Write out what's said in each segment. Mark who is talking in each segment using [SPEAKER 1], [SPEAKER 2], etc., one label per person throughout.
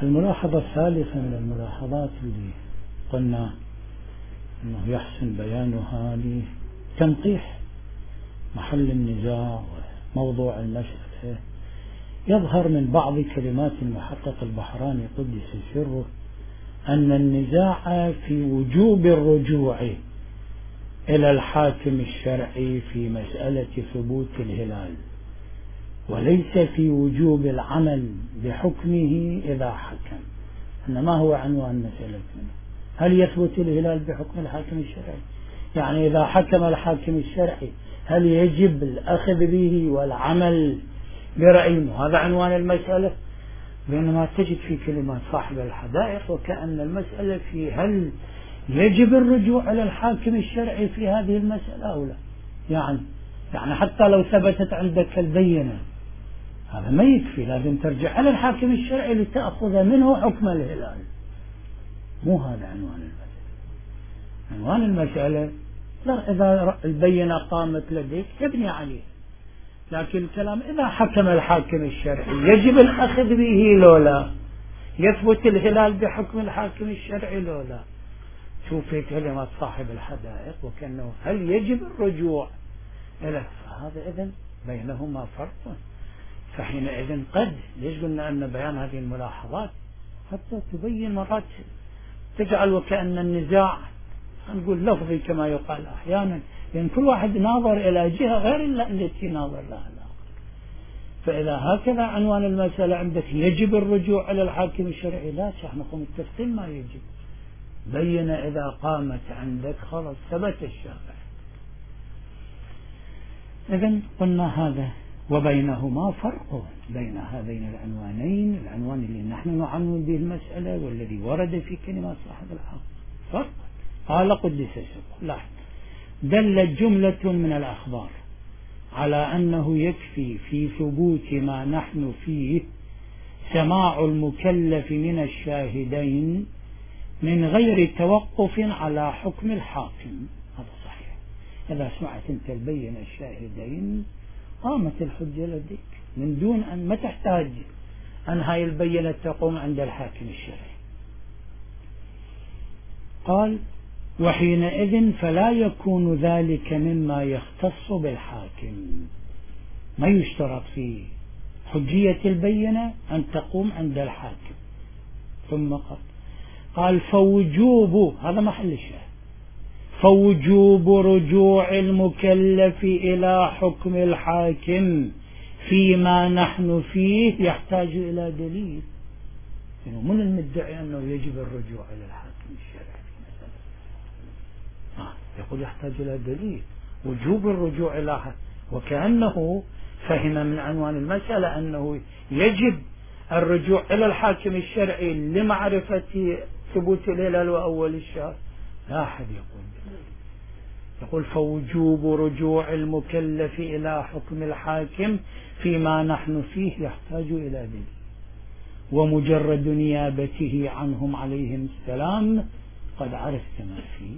[SPEAKER 1] الملاحظة الثالثة من الملاحظات اللي قلنا أنه يحسن بيانها لتنقيح محل النزاع وموضوع المسألة. يظهر من بعض كلمات المحقق البحراني قدس سره أن النزاع في وجوب الرجوع إلى الحاكم الشرعي في مسألة ثبوت الهلال، وليس في وجوب العمل بحكمه إذا حكم. إنما هو عنوان مسألتنا: هل يثبت الهلال بحكم الحاكم الشرعي؟ يعني إذا حكم الحاكم الشرعي هل يجب الأخذ به والعمل برأيه؟ هذا عنوان المسألة. بينما تجد في كلمات صاحب الحدائق وكأن المسألة في هل يجب الرجوع إلى الحاكم الشرعي في هذه المسألة أو لا. يعني حتى لو ثبتت عندك البينة هذا ما يكفي، لازم ترجع إلى الحاكم الشرعي لتأخذ منه حكم الهلال. مو هذا عنوان المسألة. عنوان المسألة لا، إذا البينة قامت لديك تبني عليه، لكن الكلام إذا حكم الحاكم الشرعي يجب الأخذ به لولا، يثبت الهلال بحكم الحاكم الشرعي لولا. شوف في كلمات صاحب الحدائق وكأنه هل يجب الرجوع إلى، فهذا إذن بينهما فرق. فحينئذ قد ليش قلنا أن بيان هذه الملاحظات حتى تبين مرات تجعل وكأن النزاع نقول لفظي كما يقال أحيانا، لأن كل واحد ناظر إلى جهة غير التي ناظر لها الآخر. فإذا هكذا عنوان المسألة عندك يجب الرجوع إلى الحاكم الشرعي، لا نحن متفقين ما يجب. بين إذا قامت عندك خلاص ثبت الشافعي. إذن قلنا هذا، وبينهما فرق بين هذين العنوانين، العنوان اللي نحن نعنون به المسألة والذي ورد في كلمات صاحب الحق فرق. قال قدس سره: لاحظ، دلت جملة من الأخبار على أنه يكفي في ثبوت ما نحن فيه سماع المكلف من الشاهدين من غير توقف على حكم الحاكم. هذا صحيح، إذا سمعت أنت البينة الشاهدين قامت الحجة لديك من دون أن ما تحتاج أن هاي البينة تقوم عند الحاكم الشرعي. قال: وحينئذ فلا يكون ذلك مما يختص بالحاكم. ما يشترط في حجية البينة أن تقوم عند الحاكم. ثم قال فوجوب، هذا محل الشاهد، فوجوب رجوع المكلف إلى حكم الحاكم فيما نحن فيه يحتاج إلى دليل. يعني من المدعي أنه يجب الرجوع إلى الحاكم الشرعي في مسألة، يقول يحتاج إلى دليل وجوب الرجوع إلى حاكم، وكأنه فهم من عنوان المسألة أنه يجب الرجوع إلى الحاكم الشرعي لمعرفة ثبوت الهلال وأول الشهر. لا أحد يقول بذلك. يقول فوجوب رجوع المكلف إلى حكم الحاكم فيما نحن فيه يحتاج إلى دليل، ومجرد نيابته عنهم عليهم السلام قد عرفت ما فيه.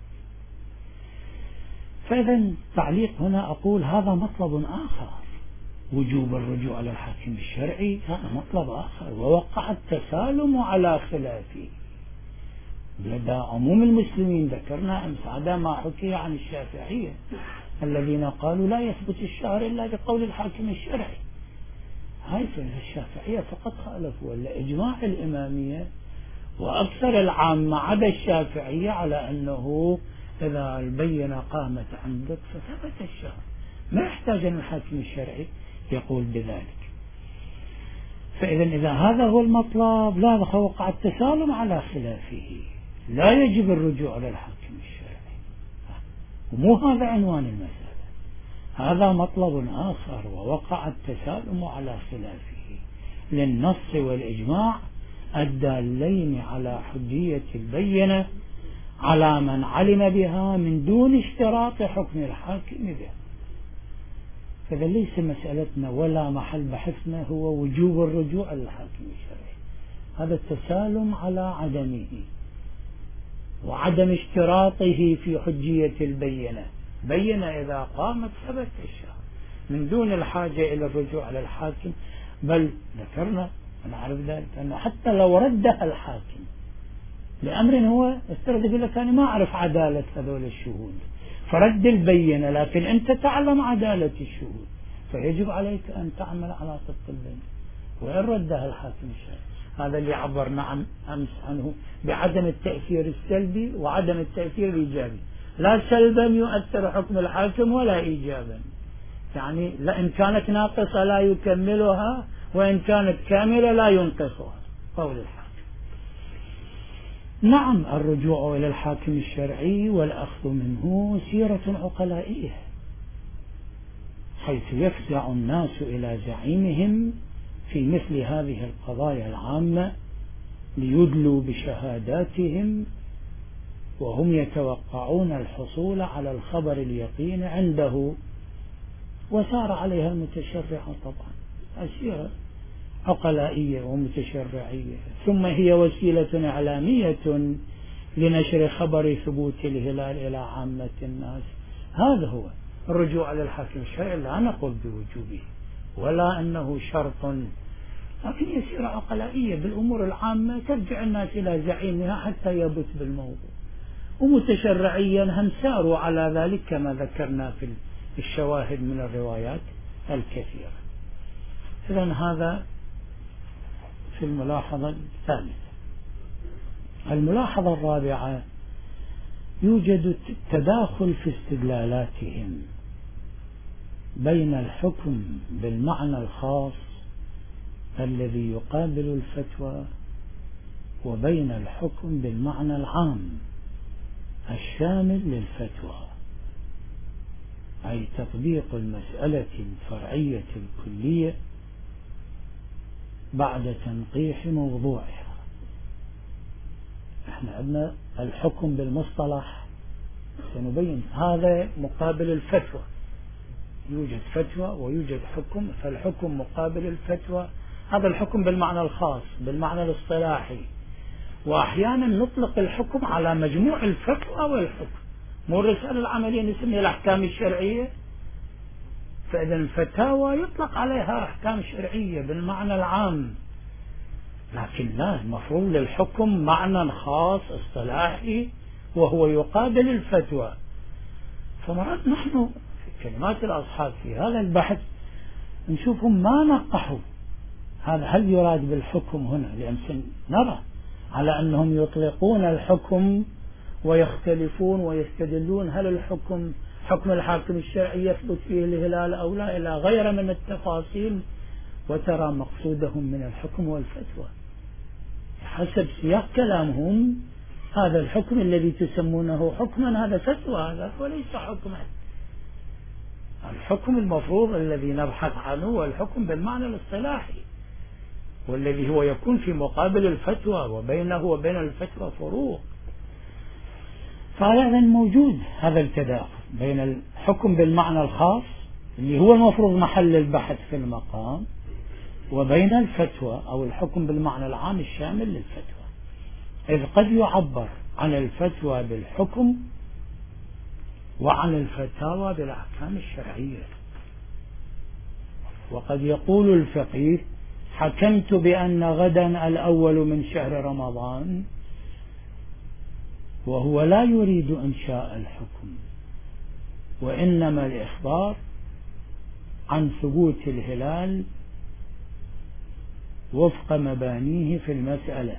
[SPEAKER 1] فإذا تعليق هنا أقول هذا مطلب آخر، وجوب الرجوع على الحاكم الشرعي هذا مطلب آخر، ووقع التسالم على خلافه لدى عموم المسلمين. ذكرنا أمس هذا ما حكي عن الشافعية الذين قالوا لا يثبت الشهر إلا بقول الحاكم الشرعي. هاي الشافعية فقط خالفوا، ولا إجماع الإمامية وأكثر العامة عدا الشافعية على أنه إذا البينة قامت عندك فثبت الشهر، ما يحتاج أن الحاكم الشرعي يقول بذلك. فإذا إذا هذا هو المطلب لا وقع التسالم على خلافه، لا يجب الرجوع للحاكم الشرعي. ومو هذا عنوان المسألة، هذا مطلب آخر، ووقع التسالم على خلافه للنص والإجماع الدالين على حجية البينة على من علم بها من دون اشتراط حكم الحاكم بها. فإذا ليس مسألتنا ولا محل بحثنا هو وجوب الرجوع للحاكم الشرعي، هذا التسالم على عدمه وعدم اشتراطه في حجية البينة. بينة إذا قامت ثبت الشهر من دون الحاجة إلى الرجوع على الحاكم. بل ذكرنا أنا أعرف ذلك، أنه حتى لو ردها الحاكم لأمر هو استرد يقول لك أنا ما أعرف عدالة هذول الشهود، فرد البينة، لكن أنت تعلم عدالة الشهود، فيجب عليك أن تعمل على صدق البينة. وإن ردها الحاكم الشرعي، هذا اللي عبرنا أمس عنه بعدم التأثير السلبي وعدم التأثير الإيجابي. لا سلبا يؤثر حكم الحاكم ولا إيجابا، يعني إن كانت ناقصة لا يكملها، وإن كانت كاملة لا ينقصها، قول الحاكم. نعم، الرجوع إلى الحاكم الشرعي والأخذ منه سيرة عقلائية، حيث يفزع الناس إلى زعيمهم في مثل هذه القضايا العامة ليدلوا بشهاداتهم، وهم يتوقعون الحصول على الخبر اليقين عنده، وسار عليها المتشرعة طبعا، سيرة عقلائية ومتشرعية. ثم هي وسيلة إعلامية لنشر خبر ثبوت الهلال إلى عامة الناس. هذا هو الرجوع على الحاكم الشرعي، لا نقول بوجوبه ولا أنه شرط، لكن هي سيرة عقلائية بالأمور العامة ترجع الناس إلى زعيمها حتى يبث بالموضوع. ومتشرعيا هم ساروا على ذلك كما ذكرنا في الشواهد من الروايات الكثيرة. إذن هذا في الملاحظة الثالثة. الملاحظة الرابعة: يوجد تداخل في استدلالاتهم بين الحكم بالمعنى الخاص الذي يقابل الفتوى وبين الحكم بالمعنى العام الشامل للفتوى، أي تطبيق المسألة الفرعية الكلية بعد تنقيح موضوعها. احنا عندنا الحكم بالمصطلح، سنبين هذا مقابل الفتوى، يوجد فتوى ويوجد حكم، فالحكم مقابل الفتوى، هذا الحكم بالمعنى الخاص بالمعنى الاصطلاحي. وأحيانا نطلق الحكم على مجموع الفتوى والحكم، مو الرسالة العملية نسميها الأحكام الشرعية، فإذا الفتاوى يطلق عليها أحكام شرعية بالمعنى العام، لكن لا، المفروض للحكم معنى خاص اصطلاحي وهو يقابل الفتوى. فمرات نحن في كلمات الأصحاب في هذا البحث نشوفهم ما نقحوا هذا، هل يراد بالحكم هنا، لأن نرى على أنهم يطلقون الحكم ويختلفون ويستدلون هل الحكم حكم الحاكم الشرعي يثبت فيه الهلال أو لا، إلى غير من التفاصيل، وترى مقصودهم من الحكم والفتوى حسب سياق كلامهم هذا الحكم الذي تسمونه حكما هذا فتوى، هذا وليس حكما. الحكم المفروض الذي نبحث عنه هو الحكم بالمعنى الاصطلاحي، والذي هو يكون في مقابل الفتوى، وبينه وبين الفتوى فروق. فهذا موجود هذا التداخل بين الحكم بالمعنى الخاص اللي هو المفروض محل البحث في المقام، وبين الفتوى أو الحكم بالمعنى العام الشامل للفتوى، إذ قد يعبر عن الفتوى بالحكم وعن الفتاوى بالأحكام الشرعية. وقد يقول الفقيه: حكمت بأن غدا الأول من شهر رمضان، وهو لا يريد إنشاء الحكم، وإنما الإخبار عن ثبوت الهلال وفق مبانيه في المسألة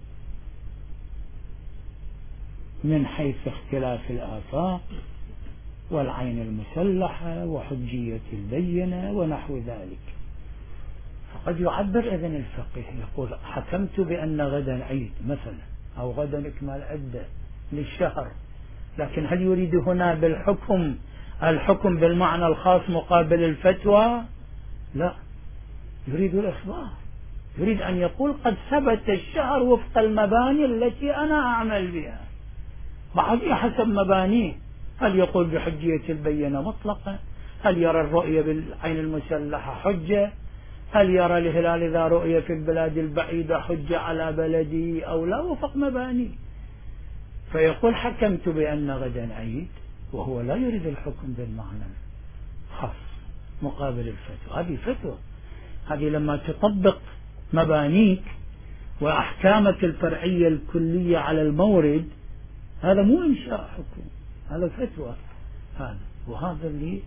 [SPEAKER 1] من حيث اختلاف الآفاق والعين المسلحة وحجية البينة ونحو ذلك. فقد يعبر إذن الفقيه يقول: حكمت بأن غدا عيد مثلا، أو غدا إكمال عدة للشهر، لكن هل يريد هنا بالحكم الحكم بالمعنى الخاص مقابل الفتوى؟ لا، يريد الإخبار، يريد أن يقول قد ثبت الشهر وفق المباني التي أنا أعمل بها، بعضها حسب مبانيه، هل يقول بحجية البينة مطلقة، هل يرى الرؤية بالعين المسلحة حجة، هل يرى الهلال إذا رؤية في البلاد البعيدة حجة على بلدي أو لا، وفق مبانيه. فيقول: حكمت بأن غدا عيد، وهو لا يريد الحكم بالمعنى خاص مقابل الفتوى. هذه فتوى، هذه لما تطبق مبانيك وأحكامك الفرعية الكلية على المورد، هذا مو إنشاء حكم، هذا فتوى. هذا وهذا اللي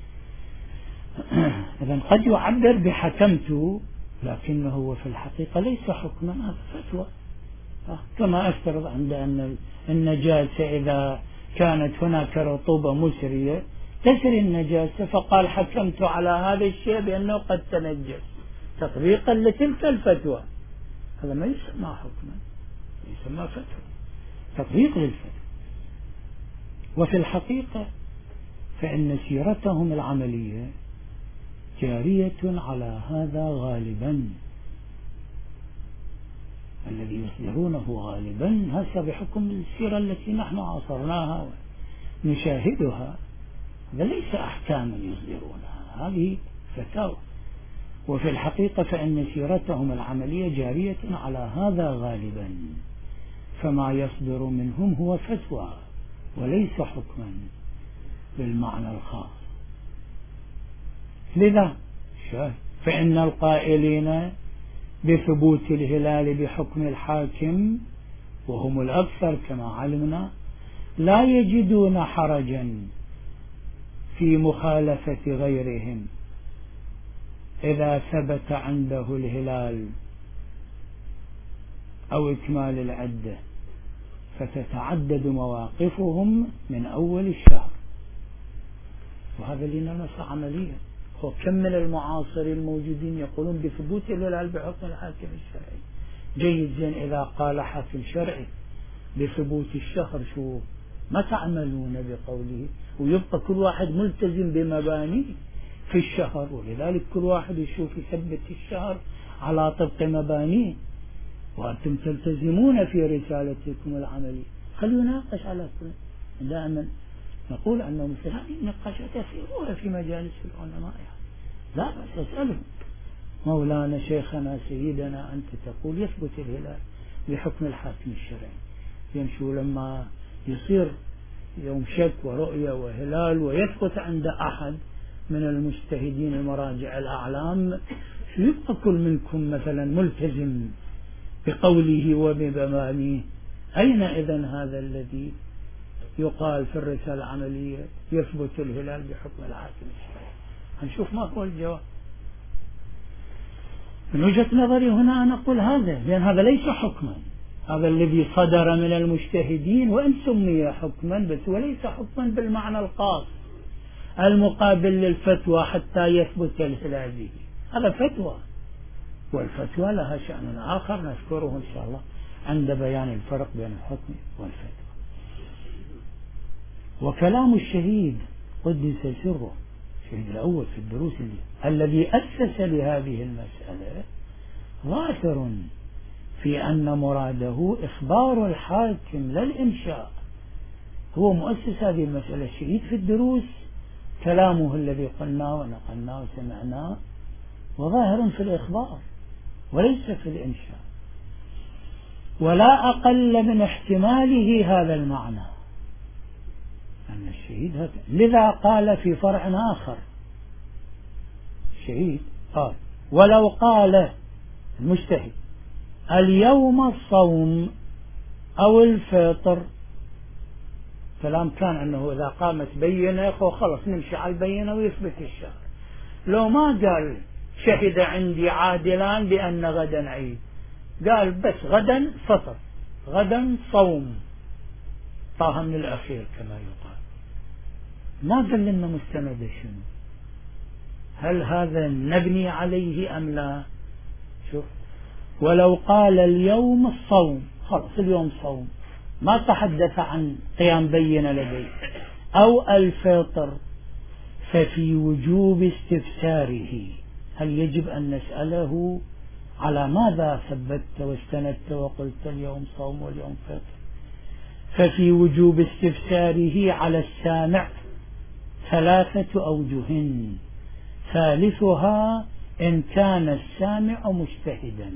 [SPEAKER 1] إذا قد يعبر بحكمت، لكنه هو في الحقيقة ليس حكما، هذا فتوى. كما أفترض عند أن النجاسة إذا كانت هناك رطوبة مسرية تسري النجاسة، فقال حكمت على هذا الشيء بأنه قد تنجس تطبيقا لتلك الفتوى، هذا ما يسمى حكما، يسمى فتوى، تطبيق للفتوى. وفي الحقيقة فإن سيرتهم العملية جارية على هذا غالبا، الذي يصدرونه غالبا هذا بحكم السيرة التي نحن عاصرناها ونشاهدها، هذا ليس أحكاما يصدرونها، هذه فتاوى. وفي الحقيقة فإن سيرتهم العملية جارية على هذا غالبا، فما يصدر منهم هو فتوى وليس حكما بالمعنى الخاص. لذا فإن القائلين بثبوت الهلال بحكم الحاكم وهم الأكثر كما علمنا لا يجدون حرجا في مخالفة غيرهم إذا ثبت عنده الهلال أو إكمال العدة، فتتعدد مواقفهم من أول الشهر. وهذا اللي نلمس عمليا. كم من المعاصرين الموجودين يقولون بثبوت الهلال بحكم الحاكم الشرعي. جيد، زين، إذا قال حاكم شرعي بثبوت الشهر شو ما تعملون بقوله؟ ويبقى كل واحد ملتزم بمبانيه في الشهر، ولذلك كل واحد يشوف يثبت الشهر على طبق مبانيه، وأنتم تلتزمون في رسالتكم العملية. خلوا يناقش على كل. دائما نقول أنه مثل هذه النقاشات يصيرون في مجالس العلماء، لا بأس أسألهم. مولانا شيخنا سيدنا أنت تقول يثبت الهلال بحكم الحاكم الشرعي، يمشوا لما يصير يوم شك ورؤية وهلال ويثبت عند أحد من المجتهدين المراجع الأعلام، يبقى كل منكم مثلا ملتزم بقوله وبمبانيه؟ أين إذن هذا الذي يقال في الرسالة العملية يثبت الهلال بحكم الحاكم الشرعي؟ هنشوف ما هو الجواب. من وجهة نظري هنا أنا أقول هذا، لأن هذا ليس حكما، هذا الذي صدر من المجتهدين وإن سمي حكما بس وليس حكما بالمعنى الخاص المقابل للفتوى حتى يثبت الهلال به، هذا فتوى، والفتوى لها شأن آخر نذكره إن شاء الله عند بيان الفرق بين الحكم والفتوى. وكلام الشهيد قدس سره، الشهيد الأول في الدروس الذي أسس لهذه المسألة ظاهر في أن مراده إخبار الحاكم لا الإنشاء. هو مؤسس هذه المسألة الشهيد في الدروس، كلامه الذي قلناه ونقلناه وسمعناه وظاهر في الإخبار وليس في الإنشاء، ولا أقل من احتماله هذا المعنى أن الشهيد هذا. لذا قال في فرع آخر الشهيد قال ولو قال المجتهد اليوم الصوم أو الفطر، كلام كان أنه إذا قامت بينة خلاص نمشي على البينة ويثبت الشهر. لو ما قال شهد عندي عادلان بأن غدا عيد، قال بس غدا فطر غدا صوم، طه من الأخير كما يقال، ما قال لنا مستند شنو، هل هذا نبني عليه أم لا؟ شوف، ولو قال اليوم الصوم خلاص اليوم صوم، ما تحدث عن قيام بينة لديه، أو الفطر، ففي وجوب استفساره، هل يجب أن نسأله على ماذا ثبتت واستندت وقلت اليوم صوم واليوم فطر؟ ففي وجوب استفساره على السامع 3 أوجه، ثالثها إن كان السامع مجتهدا.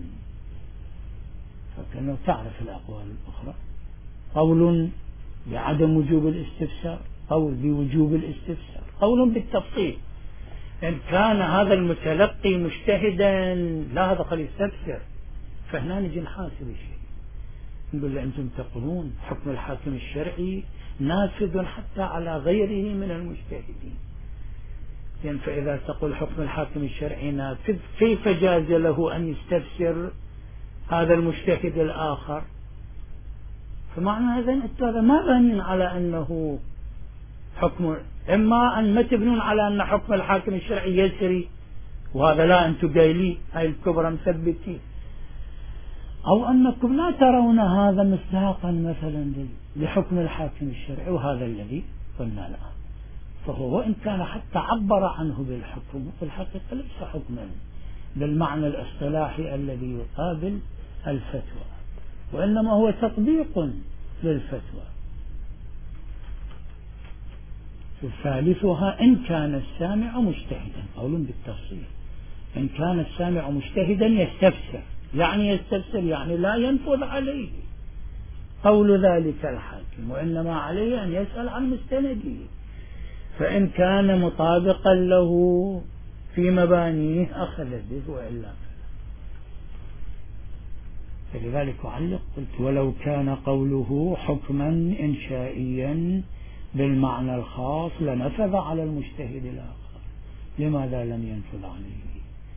[SPEAKER 1] فكأنه تعرف الأقوال الأخرى، قول بعدم وجوب الاستفسار، قول بوجوب الاستفسار، قول بالتفصيل. إن كان هذا المتلقي مجتهدا لا، هذا خليه يستفسر، فهنا نجي نحاسب الشيء، نقول له أنتم تقولون حكم الحاكم الشرعي نافذ حتى على غيره من المجتهدين، يعني فإذا تقول حكم الحاكم الشرعي نافذ، كيف جاز له أن يستفسر هذا المجتهد الآخر؟ فمعنى هذا ما بنين على أنه حكم، إما أن ما تبنون على أن حكم الحاكم الشرعي يسري، وهذا لا، أنتم قايلين هاي الكبرى مثبتين، أو أنكم لا ترون هذا مصداقا مثلا لحكم الحاكم الشرعي، وهذا الذي قلنا له. فهو وإن كان حتى عبر عنه بالحكم، في الحقيقة ليس حكما بالمعنى الاصطلاحي الذي يقابل الفتوى، وإنما هو تطبيق للفتوى. ثالثها إن كان السامع مجتهدا، قول بالتفصيل، إن كان السامع مجتهدا يستفسر، يعني لا ينفذ عليه قول ذلك الحاكم، وإنما عليه أن يسأل عن مستنده، فإن كان مطابقا له في مبانيه أخذ به وإلا فلا. فلذلك أعلق قلت ولو كان قوله حكما إنشائيا بالمعنى الخاص لنفذ على المجتهد الآخر، لماذا لم ينفذ عليه؟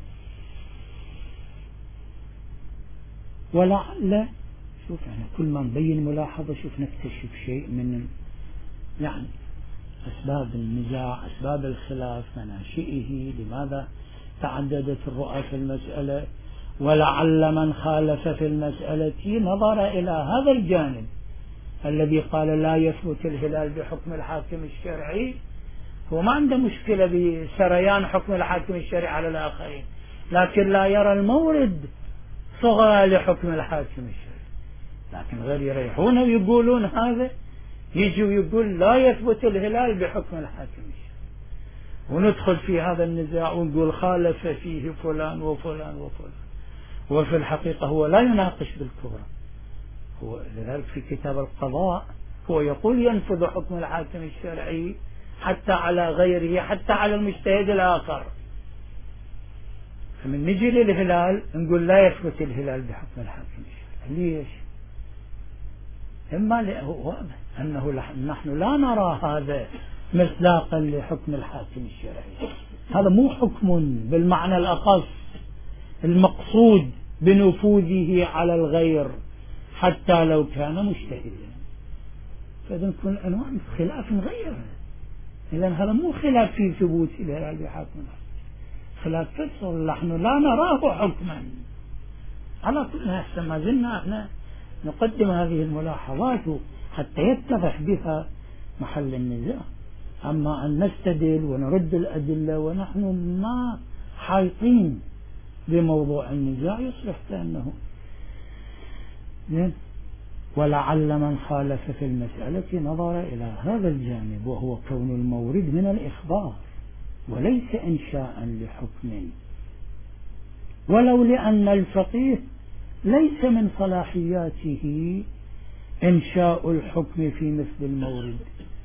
[SPEAKER 1] ولعل شوف يعني كل ما نبين ملاحظة شوف نكتشف شيء من يعني أسباب النزاع، أسباب الخلاف، مناشئه، لماذا تعددت الرؤى في المسألة، ولعل من خالف في المسألة نظر إلى هذا الجانب الذي قال لا يثبت الهلال بحكم الحاكم الشرعي، هو ما عنده مشكلة بسريان حكم الحاكم الشرعي على الآخرين، لكن لا يرى المورد صغرى لحكم الحاكم الشرعي. لكن غير يريحون ويقولون هذا، يجي ويقول لا يثبت الهلال بحكم الحاكم الشرعي، وندخل في هذا النزاع ونقول خالف فيه فلان وفلان وفلان، وفي الحقيقة هو لا يناقش بالكبرى. هو لذلك في كتاب القضاء هو يقول ينفذ حكم الحاكم الشرعي حتى على غيره، حتى على المجتهد الآخر. فمن نجي للهلال نقول لا يثبت الهلال بحكم الحاكم الشرعي. ليش؟ إما واضح أنه نحن لا نرى هذا مصداقا لحكم الحاكم الشرعي، هذا مو حكم بالمعنى الأخص المقصود بنفوذه على الغير حتى لو كان مجتهدا. فإذا نكون أنواع خلاف غير، إذن هذا مو خلاف في ثبوت الهلال بحكم الحاكم، خلاف فصل نحن لا نراه حكما. على كل هذا ما زلنا احنا نقدم هذه الملاحظات حتى يتضح بها محل النزاع. أما أن نستدل ونرد الأدلة ونحن ما حايطين بموضوع النزاع يصبح كأنه ولعل من خالف في المسألة نظر إلى هذا الجانب، وهو كون المورد من الإخبار وليس إنشاء لحكم، ولو لأن الفقيه ليس من صلاحياته إنشاء الحكم في مثل المورد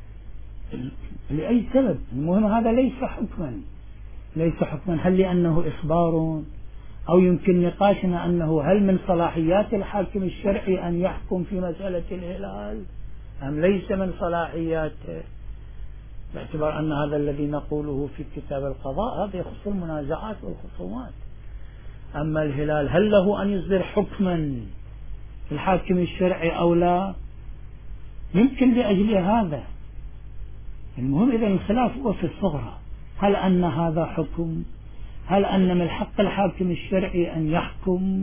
[SPEAKER 1] لأي سبب. المهم هذا ليس حكما، هل لأنه إخبار، أو يمكن نقاشنا أنه هل من صلاحيات الحاكم الشرعي أن يحكم في مسألة الهلال أم ليس من صلاحياته، باعتبار أن هذا الذي نقوله في كتاب القضاء هذا يخص المنازعات والخصومات. أما الهلال هل له أن يصدر حكما الحاكم الشرعي أو لا، يمكن لأجل هذا. المهم إذا الخلاف هو في الصغرى، هل أن هذا حكم، هل أن من حق الحاكم الشرعي أن يحكم،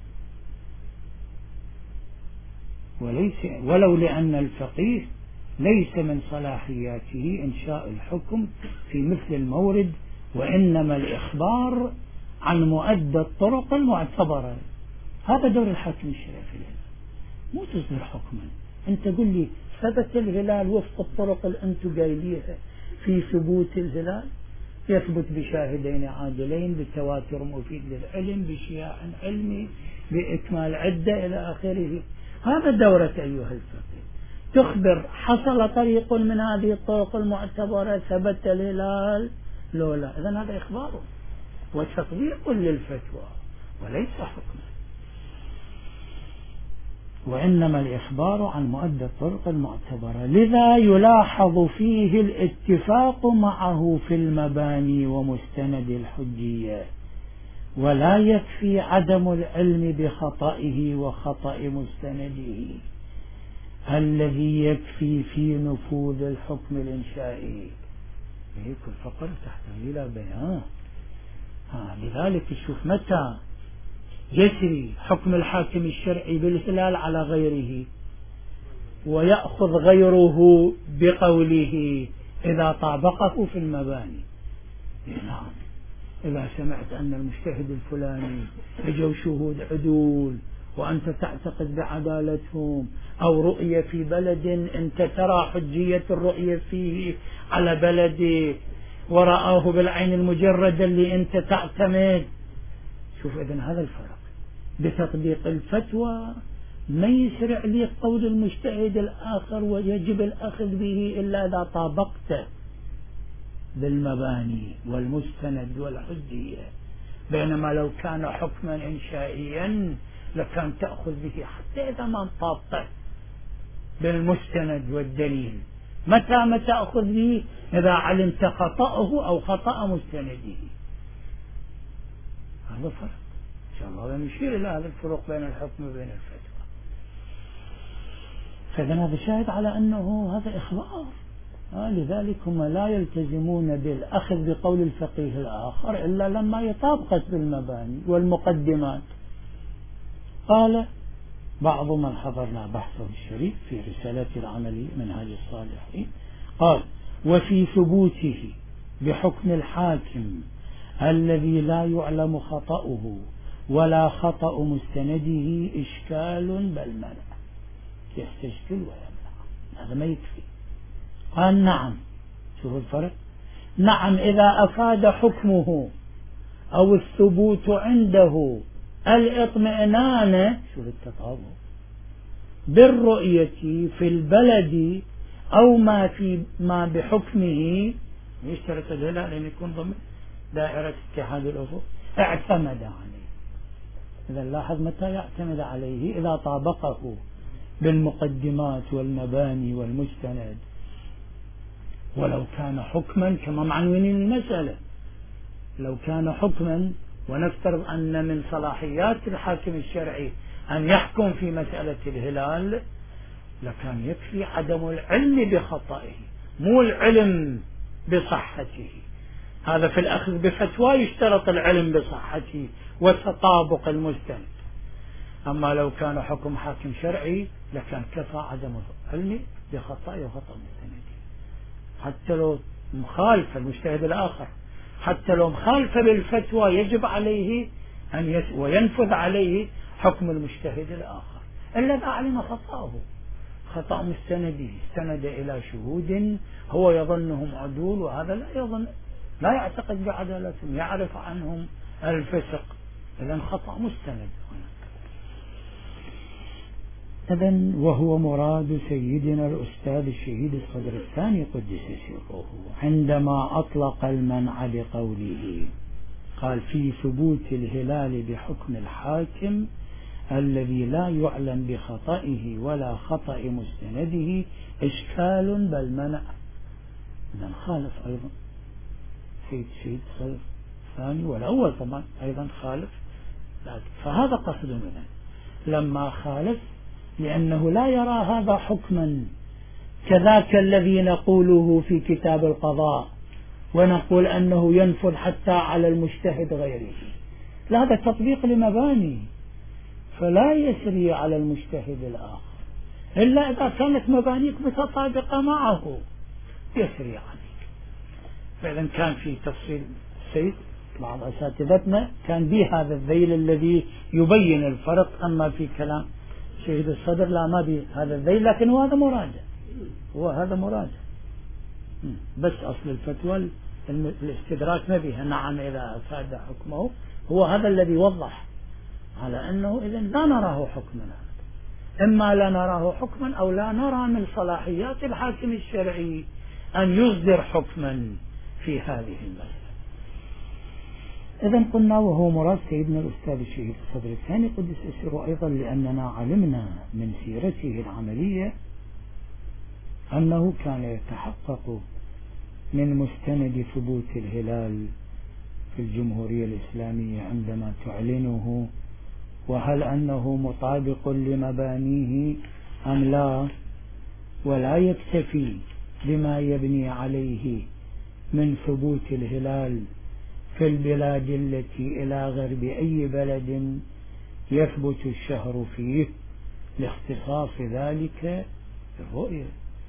[SPEAKER 1] ولو لأن الفقيه ليس من صلاحياته إنشاء الحكم في مثل المورد، وإنما الإخبار عن مؤدى الطرق المعتبرة. هذا دور الحاكم الشرعي في الهلال، مو تصدر حكما. أنت قل لي ثبت الهلال وفق الطرق اللي أنتم قايليها في ثبوت الهلال، يثبت بشاهدين عادلين، بالتواتر مفيد للعلم، بشياع علمي، بإكمال عدة إلى آخره. هذا دورك أيها الفقيه، تخبر حصل طريق من هذه الطرق المعتبرة ثبت الهلال لا إذن هذا إخبار وتطبيق للفتوى وليس حكم، وإنما الإخبار عن مؤدى الطرق المعتبرة. لذا يلاحظ فيه الاتفاق معه في المباني ومستند الحجية، ولا يكفي عدم العلم بخطئه وخطأ مستنده الذي يكفي في نفوذ الحكم الإنشائي. كل فقرة تحتاج إلى بيان. لذلك شوف متى يسري حكم الحاكم الشرعي بالهلال على غيره ويأخذ غيره بقوله إذا طابقه في المباني. نعم، إذا سمعت أن المجتهد الفلاني اجوا شهود عدول وأنت تعتقد بعدالتهم، أو رؤية في بلد أنت ترى حجية الرؤية فيه على بلدي ورآه بالعين المجردة اللي أنت تعتمد. شوف إذن هذا الفرق بتطبيق الفتوى. ما يسرع لي قول المجتهد الآخر ويجب الأخذ به إلا إذا طابقته بالمباني والمستند والحجية، بينما لو كان حكما إنشائيا لكان تأخذ به حتى إذا ما طابقته بالمستند والدليل. متى تأخذ به؟ إذا علمت خطأه أو خطأ مستنده. هذا فرق إن شاء الله نشير إلى هذا الفروق بين الحكم وبين الفتوى. فإذن هذا شاهد على أنه هذا إخبار. لذلك هم لا يلتزمون بالأخذ بقول الفقيه الآخر إلا لما يطابقت بالمباني والمقدمات. قال بعض من حضرنا بحثه الشريف في رسالة العملي منهاج الصالحين، قال: وفي ثبوته بحكم الحاكم الذي لا يعلم خطأه ولا خطأ مستنده إشكال بل منع. يستشكل ويمنع، هذا ما يكفي. قال: نعم. شوف الفرق. نعم، إذا أفاد حكمه أو الثبوت عنده الاطمئنان، شوف التطابق، بالرؤية في البلد أو ما بحكمه، يشترط الهلال أن يكون ضمن دائرة اتحاد الأفق، اعتمد عليه. إذا لاحظ متى يعتمد عليه؟ إذا طابقه بالمقدمات والمباني والمستند، ولو كان حكما كما معنوين المسألة. لو كان حكما، ونفترض أن من صلاحيات الحاكم الشرعي أن يحكم في مسألة الهلال، لكان يكفي عدم العلم بخطئه، مو العلم بصحته. هذا في الأخذ بفتوى يشترط العلم بصحته وتطابق المستند. أما لو كان حكم حاكم شرعي لكان كفى عدم العلم بخطئه وخطأ مستنده، حتى لو مخالف المجتهد الآخر، حتى لو مخالف بالفتوى يجب عليه أن وينفذ عليه حكم المجتهد الآخر، إلا إذا علم خطأه، خطأ مستنده، استند إلى شهود هو يظنهم عدول، وهذا لا يعتقد بعدالتهم، يعرف عنهم الفسق، إذن خطأ مستند. إذن وهو مراد سيدنا الأستاذ الشهيد الصدر الثاني قدس سره عندما أطلق المنع بقوله، قال: في ثبوت الهلال بحكم الحاكم الذي لا يعلم بخطئه ولا خطأ مستنده إشكال بل منع. إذن خالف أيضا سيد الصدر الثاني والأول طبعا أيضا خالف، فهذا قصد منه لما خالف، لأنه لا يرى هذا حكما كذاك الذي نقوله في كتاب القضاء ونقول أنه ينفذ حتى على المجتهد غيره. لا، هذا تطبيق لمباني، فلا يسري على المجتهد الآخر إلا إذا كانت مبانيك متطابقة معه يسري عليك. فإذا كان في تفصيل السيد بعض أساتذتنا كان به هذا الذيل الذي يبين الفرق، أما في كلام شهيد الصدر لا، ما به هذا الذيل، لكن هو هذا مراجع، بس أصل الفتوى الاستدراك ما بها. نعم، إذا أفاد حكمه، هو هذا الذي وضح على أنه إذن لا نراه حكما، إما لا نراه حكما أو لا نرى من صلاحيات الحاكم الشرعي أن يصدر حكما في هذه المسألة. إذا قلنا وهو مراد سيدنا الأستاذ الشهيد الصدر الثاني قدس سره أيضا، لأننا علمنا من سيرته العملية أنه كان يتحقق من مستند ثبوت الهلال في الجمهورية الإسلامية عندما تعلنه، وهل أنه مطابق لمبانيه أم لا، ولا يكتفي بما يبني عليه من ثبوت الهلال في البلاد التي إلى غرب أي بلد يثبت الشهر فيه لاختصاص ذلك بالرؤية.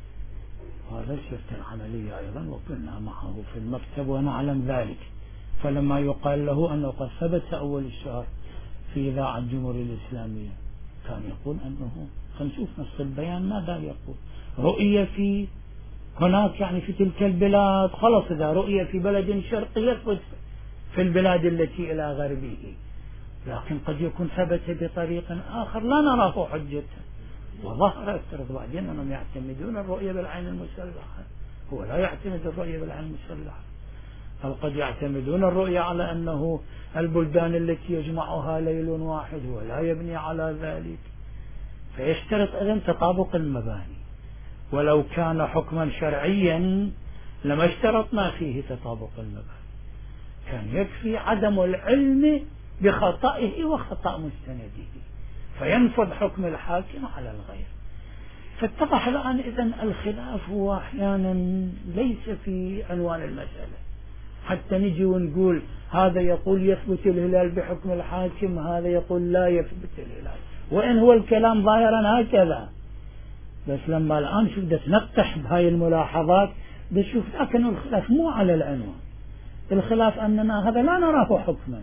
[SPEAKER 1] هذا سيرة العملية أيضا، وكنا معه في المكتب ونعلم ذلك. فلما يقال له أنه قد ثبت أول الشهر في إذاعة الجمهورية الإسلامية كان يقول أنه نشوف نص البيان ماذا يقول. رؤية في هناك يعني في تلك البلاد، خلص إذا رؤية في بلد شرقي يثبت في البلاد التي إلى غربه، لكن قد يكون ثبت بطريق آخر لا نراه حجة. وظهر افترض بعدين أنهم يعتمدون الرؤية بالعين المسلحة، هو لا يعتمد الرؤية بالعين المسلحة، أو قد يعتمدون الرؤية على أنه البلدان التي يجمعها ليل واحد، هو لا يبني على ذلك. فيشترط إذن تطابق المباني، ولو كان حكما شرعيا لما اشترطنا فيه تطابق المباني، كان يكفي عدم العلم بخطئه وخطأ مستنده فينفذ حكم الحاكم على الغير. فاتضح الآن إذن الخلاف هو أحيانا ليس في عنوان المسألة، حتى نجي ونقول هذا يقول يثبت الهلال بحكم الحاكم، هذا يقول لا يثبت الهلال، وإن هو الكلام ظاهرا هكذا. بس لما الآن شوف نقتح بهاي الملاحظات بشوف لكن الخلاف مو على العنوان، الخلاف أننا هذا لا نراه حكما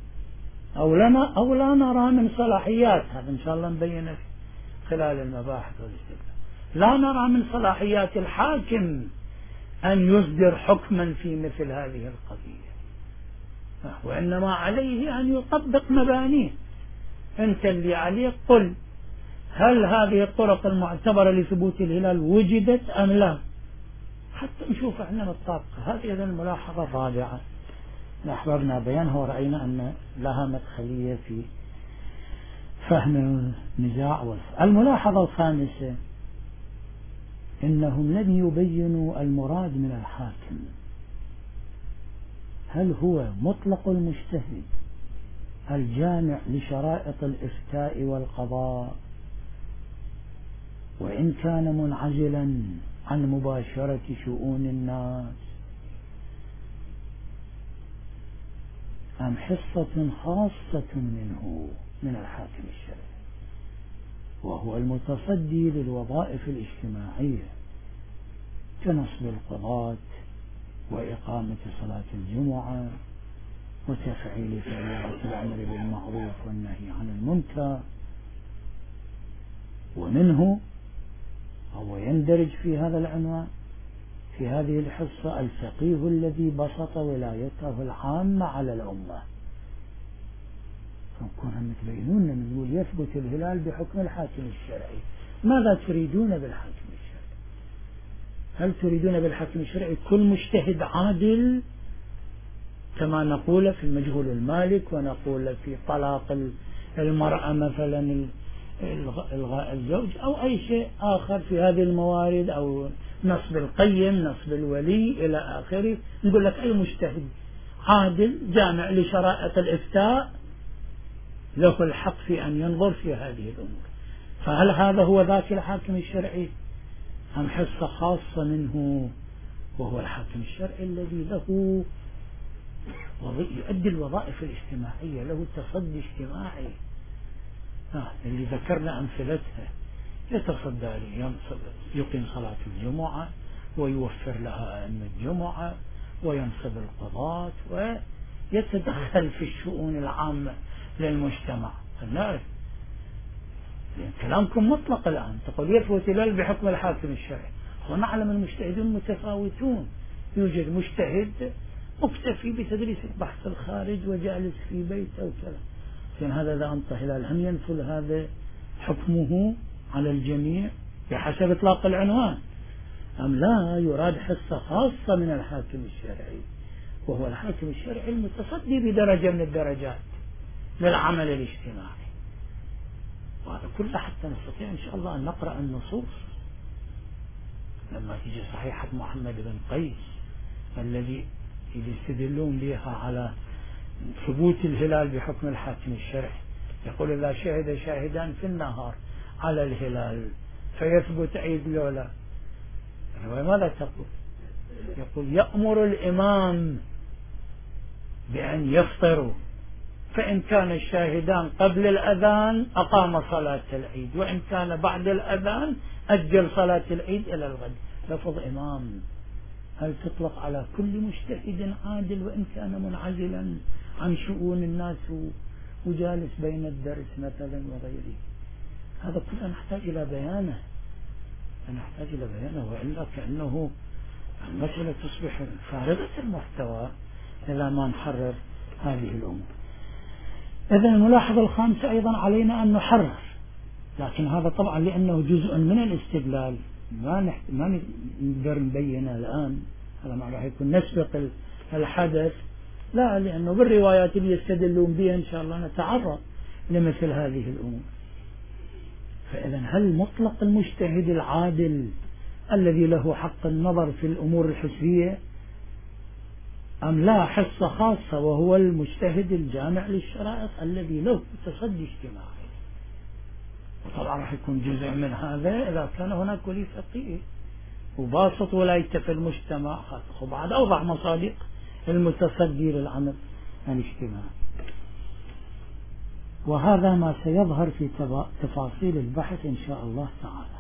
[SPEAKER 1] أو لا نرى من صلاحيات، هذا إن شاء الله نبينه خلال المباحث والاستدلال. لا نرى من صلاحيات الحاكم أن يصدر حكما في مثل هذه القضية، وإنما عليه أن يطبق مبانيه. أنت اللي عليك قل هل هذه الطرق المعتبرة لثبوت الهلال وجدت أم لا، حتى نشوف احنا نطبق. هذه إذن الملاحظة الرابعة أحببنا بيانها ورأينا أن لها مدخلية في فهم النزاع والفهم. الملاحظة الخامسة إنهم لم يبينوا المراد من الحاكم، هل هو مطلق المجتهد الجامع لشرائط الإفتاء والقضاء وإن كان منعزلا عن مباشرة شؤون الناس، أم حصة خاصة منه من الحاكم الشرعي وهو المتصدي للوظائف الاجتماعية كنصب القضاة وإقامة صلاة الجمعة وتفعيل فريضة الأمر بالمعروف والنهي عن المنكر. ومنه أو يندرج في هذا العنوان في هذه الحصة الفقيه الذي بسط ولايته العامة على الأمة. فنكونها متبينون نقول يثبت الهلال بحكم الحاكم الشرعي، ماذا تريدون بالحاكم الشرعي؟ هل تريدون بالحاكم الشرعي كل مجتهد عادل كما نقول في المجهول المالك ونقول في طلاق المرأة مثلا إلغاء الزوج أو أي شيء آخر في هذه الموارد، أو نصب القيم نصب الولي إلى آخره، نقول لك أي مجتهد عادل جامع لشرائط الإفتاء له الحق في أن ينظر في هذه الأمور. فهل هذا هو ذاك الحاكم الشرعي أم حصة خاصة منه وهو الحاكم الشرعي الذي له يؤدي الوظائف الاجتماعية، له تصدي اجتماعي اللي ذكرنا أمثلتها، يتصدى يقيم صلاة الجمعة ويوفر لها أئمة الجمعة وينصب القضاة ويتدخل في الشؤون العامة للمجتمع. فنعرف كلامكم مطلق الآن، تقول يثبت الهلال بحكم الحاكم الشرعي، ونعلم المجتهدون متفاوتون، يوجد مجتهد مكتفي بتدريس البحث الخارج وجالس في بيته وكذا، لكن هذا إذا أنطى هلال هم ينفذ هذا حكمه على الجميع بحسب إطلاق العنوان أم لا يراد حصة خاصة من الحاكم الشرعي وهو الحاكم الشرعي المتصدي بدرجة من الدرجات للعمل الاجتماعي. وهذا كله حتى نستطيع إن شاء الله أن نقرأ النصوص. لما تيجي صحيحة محمد بن قيس الذي يستدلون بها على ثبوت الهلال بحكم الحاكم الشرعي، يقول إذا شهد شاهدان في النهار على الهلال فيثبت عيد لولا. ماذا تقول؟ يقول يأمر الإمام بأن يفطروا، فإن كان الشاهدان قبل الأذان أقام صلاة العيد، وإن كان بعد الأذان أجل صلاة العيد إلى الغد. لفظ إمام هل تطلق على كل مجتهد عادل وإن كان منعزلا عن شؤون الناس وجالس بين الدرس مثلا وغيره؟ هذا كله نحتاج إلى بيانه، وإلا كأنه المسألة تصبح فارغة المحتوى إلى ما نحرر هذه الأمور. إذن الملاحظة الخامسة أيضا علينا أن نحرر، لكن هذا طبعا لأنه جزء من الاستدلال ما نقدر نبينه الآن، هذا ما راح يكون نسبق الحدث، لا، لأنه بالروايات اللي يستدلون بها إن شاء الله نتعرض لمثل هذه الأمور. فإذا هل مطلق المجتهد العادل الذي له حق النظر في الأمور الحسية، أم لا حصة خاصة وهو المجتهد الجامع للشرائط الذي له تصدي اجتماعي؟ وطبعا راح يكون جزء من هذا إذا كان هناك ولي فقيه وباسط ولايته في المجتمع، وبعد أوضح مصادق المتصدي للعمل الاجتماعي. وهذا ما سيظهر في تفاصيل البحث إن شاء الله تعالى.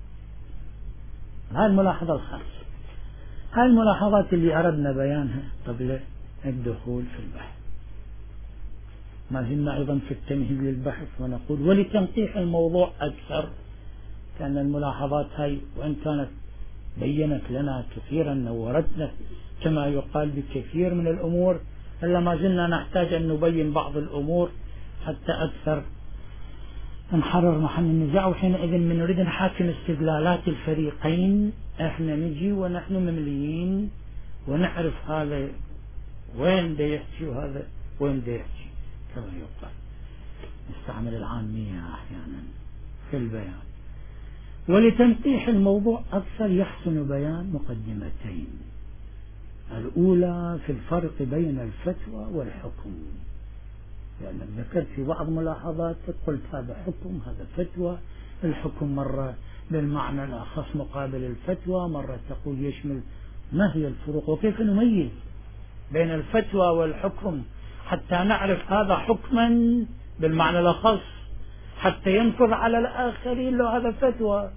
[SPEAKER 1] هذه الملاحظة الخامسة. هذه الملاحظات اللي أردنا بيانها قبل الدخول في البحث. ما زلنا أيضا في التمهيد للبحث، ونقول ولتنقيح الموضوع أكثر، كأن الملاحظات هاي وإن كانت بينت لنا كثيرا، نورتنا كما يقال بكثير من الأمور، إلا ما زلنا نحتاج أن نبين بعض الأمور حتى أكثر نحرر محل النزاع. وحينئذ من نريد نحاكم استدلالات الفريقين، احنا نجي ونحن ممليين ونعرف هذا وين دا يحكي وهذا وين دا يحكي، كما يقال نستعمل العامية أحيانا في البيان. ولتنقيح الموضوع أكثر يحسن بيان مقدمتين. الأولى في الفرق بين الفتوى والحكم، لأن ذكرت في بعض ملاحظاتك قلت هذا حكم هذا فتوى. الحكم مرة بالمعنى الأخص مقابل الفتوى، مرة تقول يشمل. ما هي الفروق وكيف نميز بين الفتوى والحكم حتى نعرف هذا حكما بالمعنى الأخص حتى ينفذ على الآخرين لو هذا فتوى؟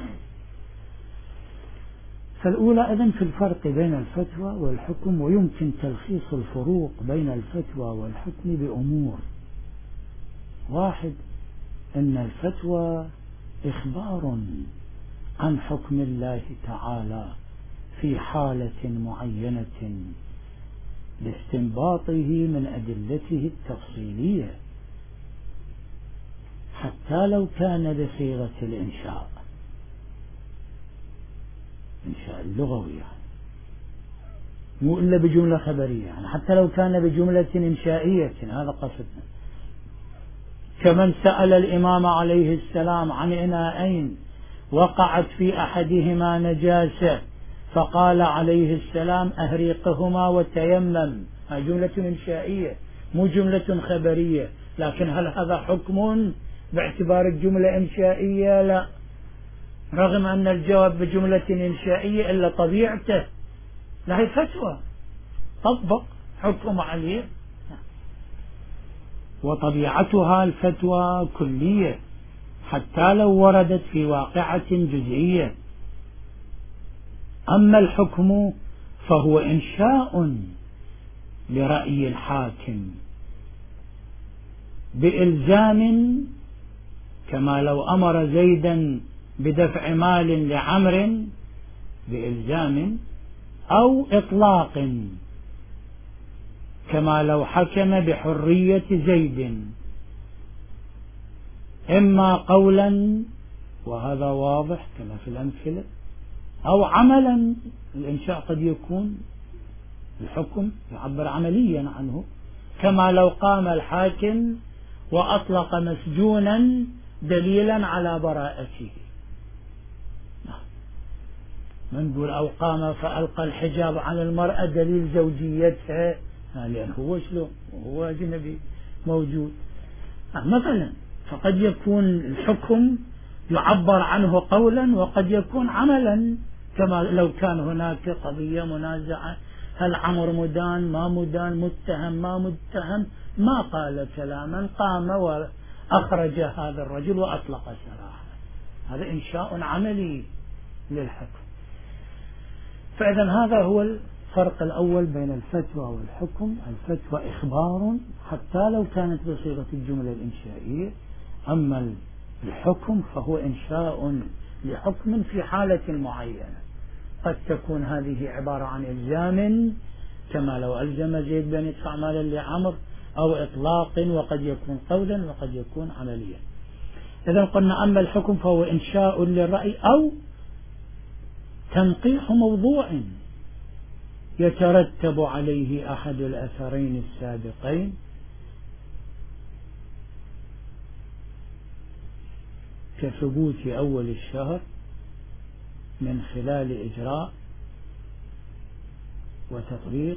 [SPEAKER 1] فالأولى إذن في الفرق بين الفتوى والحكم، ويمكن تلخيص الفروق بين الفتوى والحكم بأمور. واحد، أن الفتوى إخبار عن حكم الله تعالى في حالة معينة لاستنباطه من أدلته التفصيلية، حتى لو كان بصيغة الإنشاء، إنشاء اللغوي يعني، مو إلا بجملة خبرية يعني، حتى لو كان بجملة إنشائية، هذا قصدنا. كمن سأل الإمام عليه السلام عن إناءين وقعت في أحدهما نجاسة فقال عليه السلام أهريقهما وتيمم، هذه جملة إنشائية مو جملة خبرية. لكن هل هذا حكم باعتبار الجملة إنشائية؟ لا، رغم أن الجواب بجملة إنشائية إلا طبيعته لا هي فتوى طبق حكم عليه، وطبيعتها الفتوى كلية حتى لو وردت في واقعة جزئية. أما الحكم فهو إنشاء لرأي الحاكم بإلزام، كما لو أمر زيدا بدفع مال لعمر بإلزام، أو إطلاق، كما لو حكم بحرية زيد، إما قولا وهذا واضح كما في الأمثلة، أو عملا. الإنشاء قد يكون الحكم يعبر عمليا عنه، كما لو قام الحاكم وأطلق مسجونا دليلا على براءته. منقول أو قام فألقى الحجاب عن المرأة دليل زوجيتها، لأنه هو شلون هو أجنبي موجود مثلا. فقد يكون الحكم يعبر عنه قولا وقد يكون عملا، كما لو كان هناك قضية منازعة، هل عمر مدان ما مدان، متهم ما متهم، ما قال كلاما، قام وأخرج هذا الرجل وأطلق سراحه، هذا إنشاء عملي للحكم. فإذا هذا هو الفرق الأول بين الفتوى والحكم. الفتوى إخبار حتى لو كانت بصيغة الجملة الإنشائية، أما الحكم فهو إنشاء لحكم في حالة معينة، قد تكون هذه عبارة عن إلزام، كما لو ألزم زيد بأن يدفع مالا لعمر، أو إطلاق، وقد يكون قولا وقد يكون عمليا. إذا قلنا أما الحكم فهو إنشاء للرأي أو تنقيح موضوع يترتب عليه أحد الأثرين السابقين، كثبوت أول الشهر من خلال إجراء وتطبيق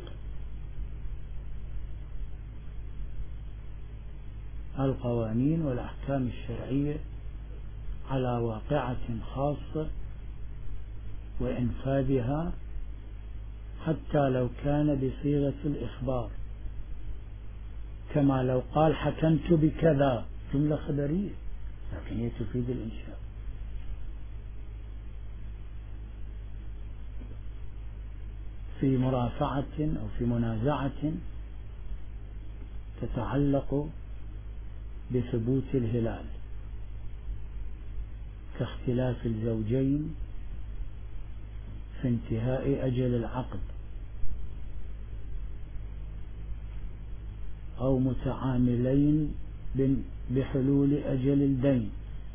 [SPEAKER 1] القوانين والأحكام الشرعية على واقعة خاصة وإنفاذها، حتى لو كان بصيغة الإخبار، كما لو قال حكمت بكذا، جملة خبرية لكن هي تفيد الإنشاء. في مرافعة أو في منازعة تتعلق بثبوت الهلال، كاختلاف الزوجين في انتهاء أجل العقد، أو متعاملين بحلول أجل الدين.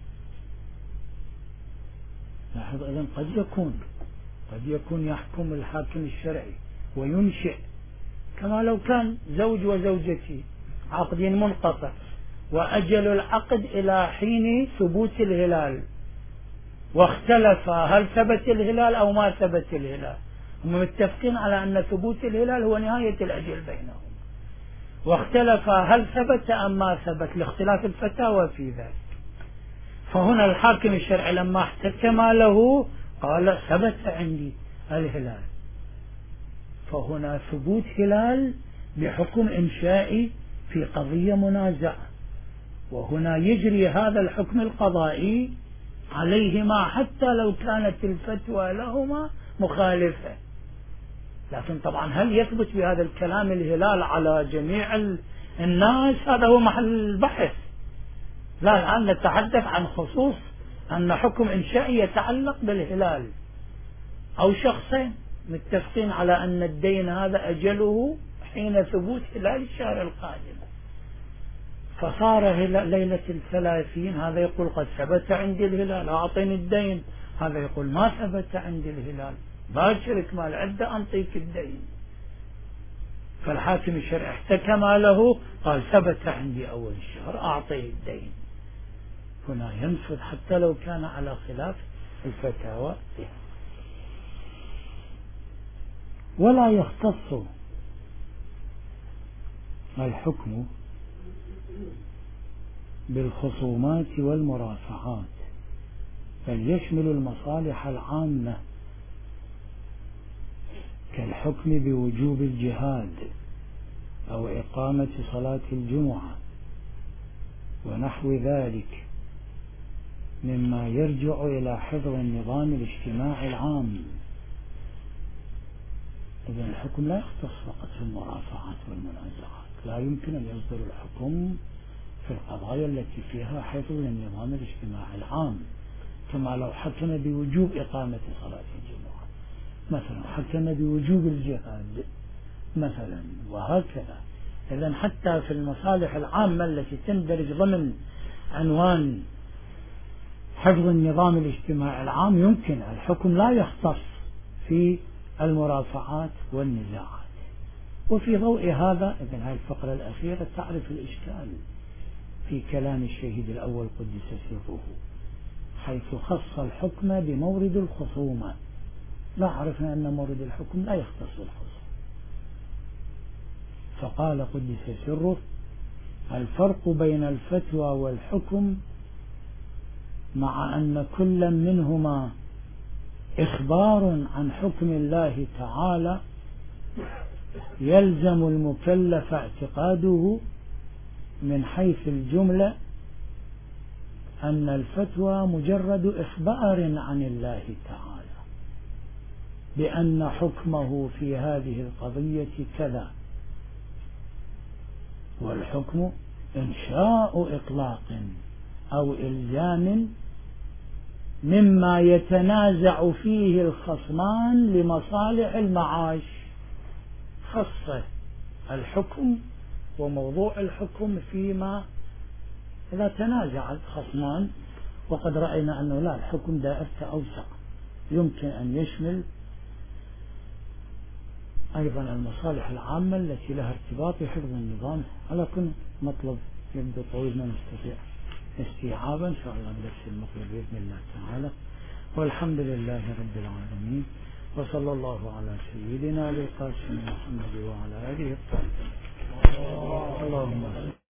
[SPEAKER 1] لاحظ إذن قد يكون يحكم الحاكم الشرعي وينشئ، كما لو كان زوج وزوجته عقد منقطع وأجل العقد إلى حين ثبوت الهلال، واختلف هل ثبت الهلال أو ما ثبت الهلال، هم متفقين على أن ثبوت الهلال هو نهاية الأجل بينهم، واختلف هل ثبت أم ما ثبت لاختلاف الفتاوى في ذلك. فهنا الحاكم الشرعي لما احتكم له قال ثبت عندي الهلال، فهنا ثبوت هلال بحكم إنشائي في قضية منازعة، وهنا يجري هذا الحكم القضائي عليهما حتى لو كانت الفتوى لهما مخالفة. لكن طبعا هل يثبت بهذا الكلام الهلال على جميع الناس؟ هذا هو محل البحث. لا، الآن نتحدث عن خصوص أن حكم إنشائي يتعلق بالهلال، أو شخصين متفقين على أن الدين هذا أجله حين ثبوت هلال الشهر القادم، فصار ليلة 30، هذا يقول قد ثبت عندي الهلال أعطيني الدين، هذا يقول ما ثبت عندي الهلال، باكر إكمال عدة أنطيك الدين. فالحاكم الشرعي احتكم له قال ثبت عندي أول الشهر أعطيه الدين، هنا ينفذ حتى لو كان على خلاف الفتاوى. ولا يختص الحكم بالخصومات والمرافعات، بل يشمل المصالح العامة كالحكم بوجوب الجهاد أو إقامة صلاة الجمعة ونحو ذلك مما يرجع إلى حفظ النظام الاجتماعي العام. إذن الحكم لا يختص فقط في المرافعات والمنازعات، لا يمكن أن يصدر الحكم في القضايا التي فيها حفظ للنظام الاجتماعي العام، كما لو حكم بوجوب إقامة صلاة الجمعة مثلا، حكم بوجوب الجهاد مثلا، وهكذا. إذن حتى في المصالح العامة التي تندرج ضمن عنوان حفظ النظام الاجتماعي العام يمكن الحكم لا يختص في المرافعات والنزاعات. وفي ضوء هذا إذن هذه الفقرة الأخيرة تعرف الإشكال في كلام الشهيد الأول قدس سره، حيث خص الحكم بمورد الخصومة. لا عرفنا أن مورد الحكم لا يختص الخصوم، فقال قدس سره: الفرق بين الفتوى والحكم مع أن كل منهما إخبار عن حكم الله تعالى يلزم المكلف اعتقاده من حيث الجملة أن الفتوى مجرد إخبار عن الله تعالى بأن حكمه في هذه القضية كذا، والحكم إنشاء إطلاق أو إلزام مما يتنازع فيه الخصمان لمصالح المعاش. خصه الحكم وموضوع الحكم فيما إذا تنازع الخصمان، وقد رأينا أنه لا، الحكم دائرته أوسع، يمكن أن يشمل أيضا المصالح العامة التي لها ارتباط بحفظ النظام. على كل مطلب يبدو طويل ما نستطيع استيعابا، إن شاء الله بدرس المقبل بإذن الله تعالى. والحمد لله رب العالمين، وصلى الله على سيدنا القاسم محمد وعلى آله الطاهرين. اللهم